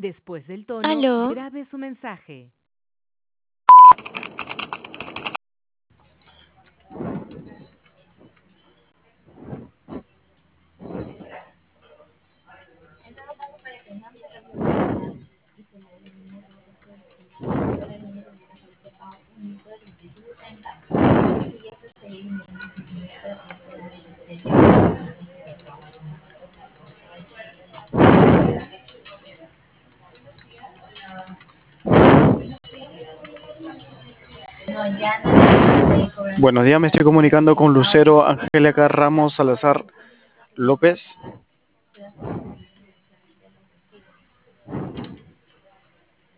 Después del tono, Aló. grabe su mensaje. Buenos días, me estoy comunicando con Lucero Angélica Ramos Salazar López.